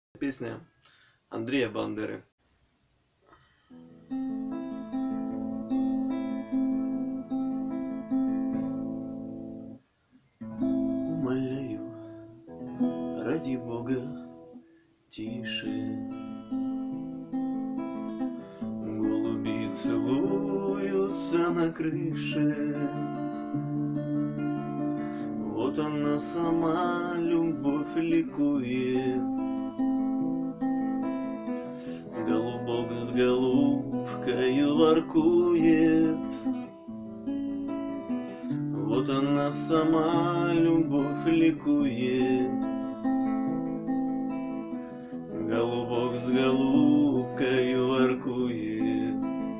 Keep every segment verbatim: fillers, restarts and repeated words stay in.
Песня Андрея Бандеры. Умоляю, ради Бога, тише. Голуби целуются на крыше. Вот она сама, любовь ликует. Голубок с голубкою воркует. Вот она сама, любовь ликует. Голубок с голубкою воркует.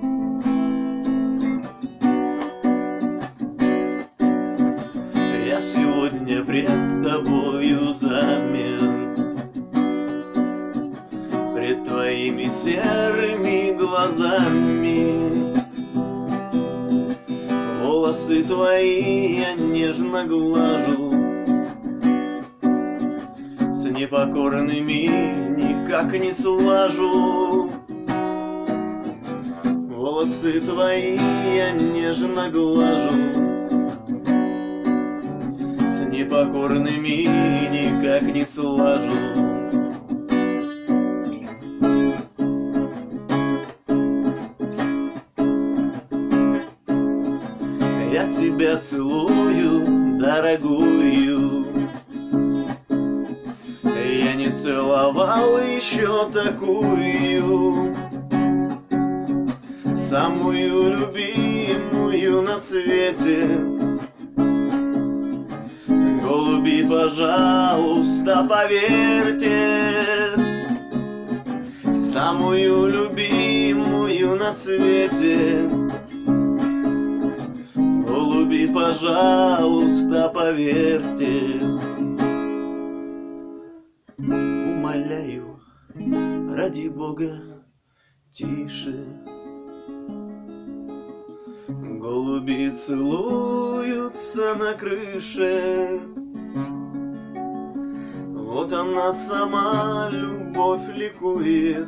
Я сегодня пред тобою замен, пред твоими серыми глазами. Волосы твои я нежно глажу, с непокорными никак не слажу. Волосы твои я нежно глажу, с непокорными никак не слажу. Я тебя целую, дорогую. Я не целовал еще такую, самую любимую на свете. Голуби, пожалуйста, поверьте, самую любимую на свете. Голуби, пожалуйста, поверьте. Умоляю, ради Бога, тише. Голуби целуются на крыше. Вот она сама, любовь ликует.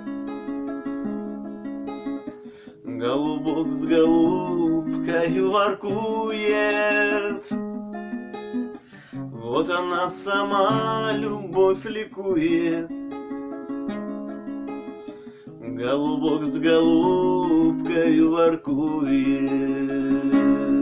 Голубок с голубкою воркует. Вот она сама, любовь ликует. Голубок с голубкою воркует.